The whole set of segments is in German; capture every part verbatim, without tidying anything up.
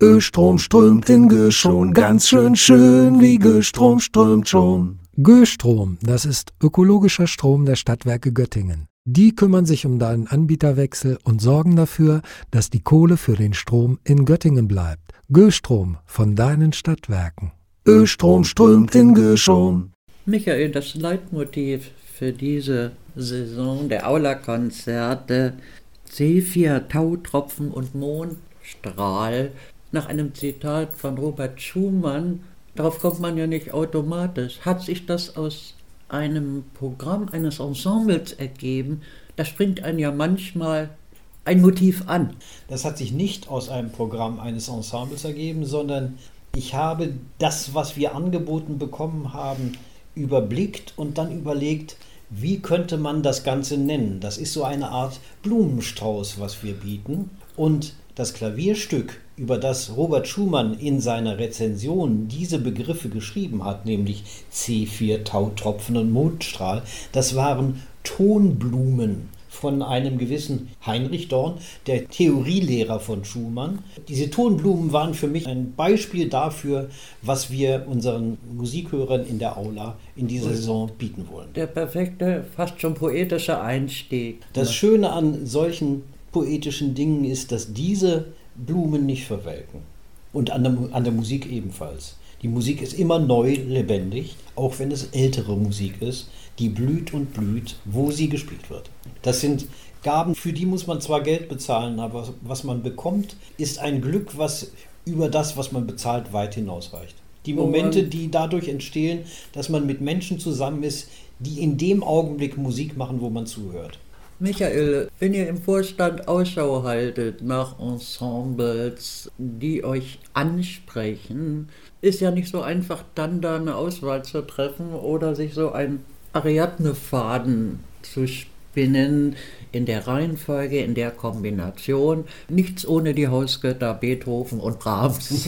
Östrom strömt in Göschon, ganz schön schön, wie Göstrom strömt schon. Göstrom, das ist ökologischer Strom der Stadtwerke Göttingen. Die kümmern sich um deinen Anbieterwechsel und sorgen dafür, dass die Kohle für den Strom in Göttingen bleibt. Göstrom von deinen Stadtwerken. Östrom strömt in Göschon. Michael, das Leitmotiv für diese Saison der Aula-Konzerte C vier, Tautropfen und Mondstrahl, nach einem Zitat von Robert Schumann, darauf kommt man ja nicht automatisch. Hat sich das aus einem Programm eines Ensembles ergeben? Da springt einem ja manchmal ein Motiv an. Das hat sich nicht aus einem Programm eines Ensembles ergeben, sondern ich habe das, was wir angeboten bekommen haben, überblickt und dann überlegt, wie könnte man das Ganze nennen? Das ist so eine Art Blumenstrauß, was wir bieten. Und das Klavierstück, über das Robert Schumann in seiner Rezension diese Begriffe geschrieben hat, nämlich C vier, Tautropfen und Mondstrahl, das waren Tonblumen von einem gewissen Heinrich Dorn, der Theorielehrer von Schumann. Diese Tonblumen waren für mich ein Beispiel dafür, was wir unseren Musikhörern in der Aula in dieser Saison bieten wollen. Der perfekte, fast schon poetische Einstieg. Das Schöne an solchen poetischen Dingen ist, dass diese Blumen nicht verwelken. Und an der, an der Musik ebenfalls. Die Musik ist immer neu lebendig, auch wenn es ältere Musik ist, die blüht und blüht, wo sie gespielt wird. Das sind Gaben, für die muss man zwar Geld bezahlen, aber was man bekommt, ist ein Glück, was über das, was man bezahlt, weit hinausreicht. Die Momente, die dadurch entstehen, dass man mit Menschen zusammen ist, die in dem Augenblick Musik machen, wo man zuhört. Michael, wenn ihr im Vorstand Ausschau haltet nach Ensembles, die euch ansprechen, ist ja nicht so einfach, dann da eine Auswahl zu treffen oder sich so ein Ariadne-Faden zu spinnen in der Reihenfolge, in der Kombination. Nichts ohne die Hausgötter Beethoven und Brahms.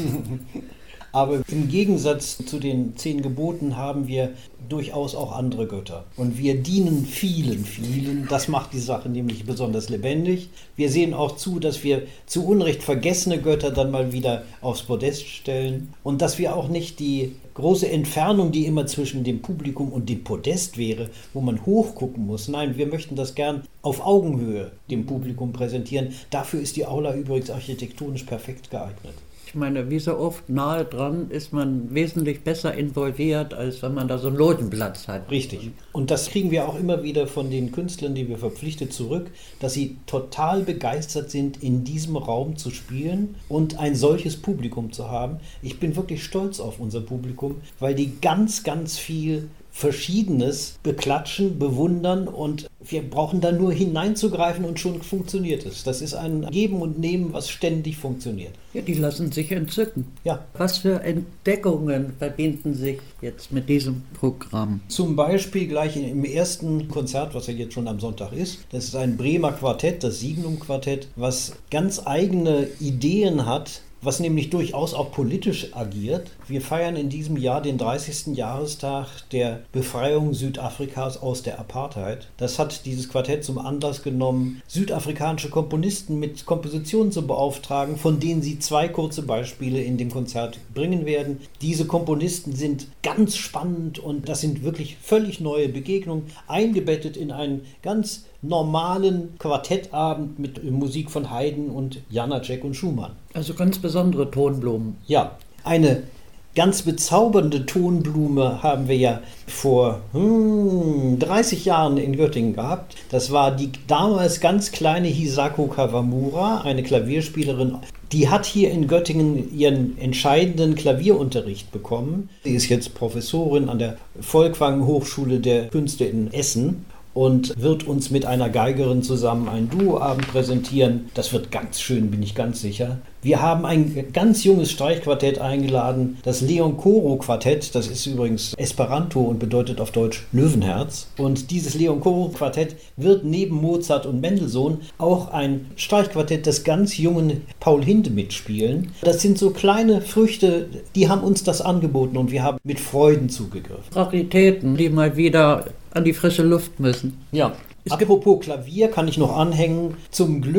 Aber im Gegensatz zu den zehn Geboten haben wir durchaus auch andere Götter. Und wir dienen vielen, vielen. Das macht die Sache nämlich besonders lebendig. Wir sehen auch zu, dass wir zu Unrecht vergessene Götter dann mal wieder aufs Podest stellen. Und dass wir auch nicht die große Entfernung, die immer zwischen dem Publikum und dem Podest wäre, wo man hochgucken muss. Nein, wir möchten das gern auf Augenhöhe dem Publikum präsentieren. Dafür ist die Aula übrigens architektonisch perfekt geeignet. Ich meine, wie so oft nahe dran ist man wesentlich besser involviert, als wenn man da so einen Logenplatz hat. Richtig. Und das kriegen wir auch immer wieder von den Künstlern, die wir verpflichtet, zurück, dass sie total begeistert sind, in diesem Raum zu spielen und ein solches Publikum zu haben. Ich bin wirklich stolz auf unser Publikum, weil die ganz, ganz viel Verschiedenes beklatschen, bewundern und wir brauchen da nur hineinzugreifen und schon funktioniert es. Das ist ein Geben und Nehmen, was ständig funktioniert. Ja, die lassen sich entzücken. Ja. Was für Entdeckungen verbinden sich jetzt mit diesem Programm? Zum Beispiel gleich im ersten Konzert, was ja jetzt schon am Sonntag ist. Das ist ein Bremer Quartett, das Signum-Quartett, was ganz eigene Ideen hat, was nämlich durchaus auch politisch agiert. Wir feiern in diesem Jahr den dreißigsten Jahrestag der Befreiung Südafrikas aus der Apartheid. Das hat dieses Quartett zum Anlass genommen, südafrikanische Komponisten mit Kompositionen zu beauftragen, von denen sie zwei kurze Beispiele in dem Konzert bringen werden. Diese Komponisten sind ganz spannend und das sind wirklich völlig neue Begegnungen, eingebettet in einen ganz normalen Quartettabend mit Musik von Haydn und Janáček und Schumann. Also ganz besondere Tonblumen. Ja, eine ganz bezaubernde Tonblume haben wir ja vor hmm, dreißig Jahren in Göttingen gehabt. Das war die damals ganz kleine Hisako Kawamura, eine Klavierspielerin. Die hat hier in Göttingen ihren entscheidenden Klavierunterricht bekommen. Sie ist jetzt Professorin an der Folkwang Hochschule der Künste in Essen und wird uns mit einer Geigerin zusammen einen Duoabend präsentieren. Das wird ganz schön, bin ich ganz sicher. Wir haben ein ganz junges Streichquartett eingeladen, das Leon Coro Quartett. Das ist übrigens Esperanto und bedeutet auf Deutsch Löwenherz. Und dieses Leon Coro Quartett wird neben Mozart und Mendelssohn auch ein Streichquartett des ganz jungen Paul Hinde mitspielen. Das sind so kleine Früchte, die haben uns das angeboten und wir haben mit Freuden zugegriffen. Raritäten, die mal wieder an die frische Luft müssen. Ja. Apropos Klavier kann ich noch anhängen. Zum Glück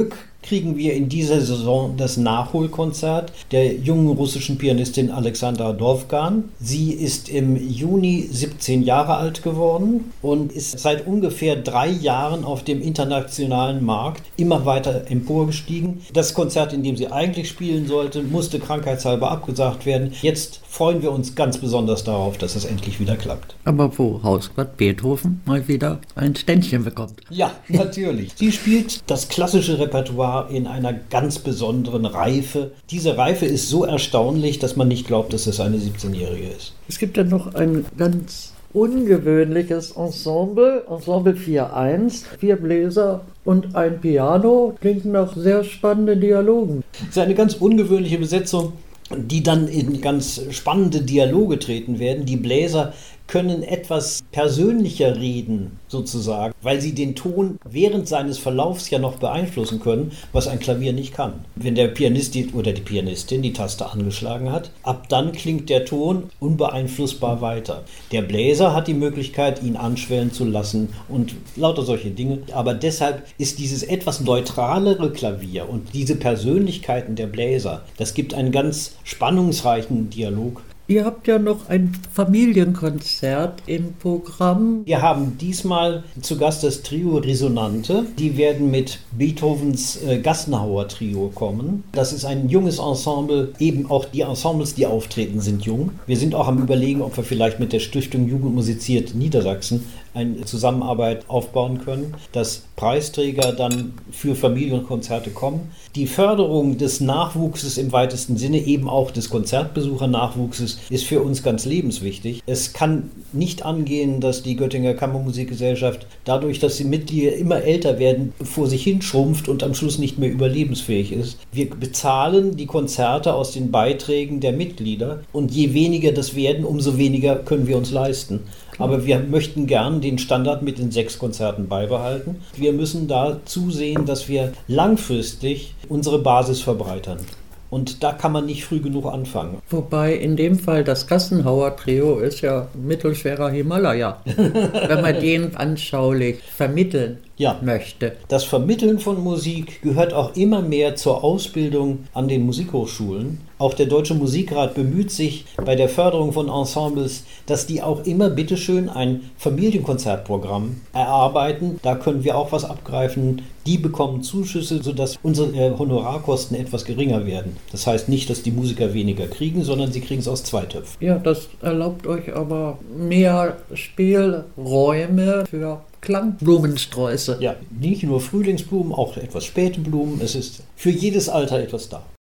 kriegen wir in dieser Saison das Nachholkonzert der jungen russischen Pianistin Alexandra Dovgan. Sie ist im Juni siebzehn Jahre alt geworden und ist seit ungefähr drei Jahren auf dem internationalen Markt immer weiter emporgestiegen. Das Konzert, in dem sie eigentlich spielen sollte, musste krankheitshalber abgesagt werden. Jetzt freuen wir uns ganz besonders darauf, dass es endlich wieder klappt. Aber wo Hausgott Beethoven mal wieder ein Ständchen bekommt. Ja, natürlich. Sie spielt das klassische Repertoire in einer ganz besonderen Reife. Diese Reife ist so erstaunlich, dass man nicht glaubt, dass es eine siebzehnjährige ist. Es gibt ja noch ein ganz ungewöhnliches Ensemble, Ensemble vier eins, vier Bläser und ein Piano. Klingt nach sehr spannenden Dialogen. Es ist eine ganz ungewöhnliche Besetzung, die dann in ganz spannende Dialoge treten werden. Die Bläser können etwas persönlicher reden, sozusagen, weil sie den Ton während seines Verlaufs ja noch beeinflussen können, was ein Klavier nicht kann. Wenn der Pianist die, oder die Pianistin die Taste angeschlagen hat, ab dann klingt der Ton unbeeinflussbar weiter. Der Bläser hat die Möglichkeit, ihn anschwellen zu lassen und lauter solche Dinge. Aber deshalb ist dieses etwas neutralere Klavier und diese Persönlichkeiten der Bläser, das gibt einen ganz spannungsreichen Dialog. Ihr habt ja noch ein Familienkonzert im Programm. Wir haben diesmal zu Gast das Trio Resonante. Die werden mit Beethovens äh, Gassenhauer Trio kommen. Das ist ein junges Ensemble. Eben auch die Ensembles, die auftreten, sind jung. Wir sind auch am Überlegen, ob wir vielleicht mit der Stiftung Jugend musiziert Niedersachsen eine Zusammenarbeit aufbauen können, dass Preisträger dann für Familienkonzerte kommen. Die Förderung des Nachwuchses im weitesten Sinne, eben auch des Konzertbesuchernachwuchses, ist für uns ganz lebenswichtig. Es kann nicht angehen, dass die Göttinger Kammermusikgesellschaft dadurch, dass die Mitglieder immer älter werden, vor sich hin schrumpft und am Schluss nicht mehr überlebensfähig ist. Wir bezahlen die Konzerte aus den Beiträgen der Mitglieder und je weniger das werden, umso weniger können wir uns leisten. Aber wir möchten gern den Standard mit den sechs Konzerten beibehalten. Wir müssen da zusehen, dass wir langfristig unsere Basis verbreitern. Und da kann man nicht früh genug anfangen. Wobei in dem Fall das Gassenhauer Trio ist ja mittelschwerer Himalaya, wenn man den anschaulich vermitteln ja. möchte. Das Vermitteln von Musik gehört auch immer mehr zur Ausbildung an den Musikhochschulen. Auch der Deutsche Musikrat bemüht sich bei der Förderung von Ensembles, dass die auch immer bitteschön ein Familienkonzertprogramm erarbeiten. Da können wir auch was abgreifen. Die bekommen Zuschüsse, sodass unsere Honorarkosten etwas geringer werden. Das heißt nicht, dass die Musiker weniger kriegen, sondern sie kriegen es aus zwei Töpfen. Ja, das erlaubt euch aber mehr Spielräume für Klangblumensträuße. Ja, nicht nur Frühlingsblumen, auch etwas späte Blumen. Es ist für jedes Alter etwas da.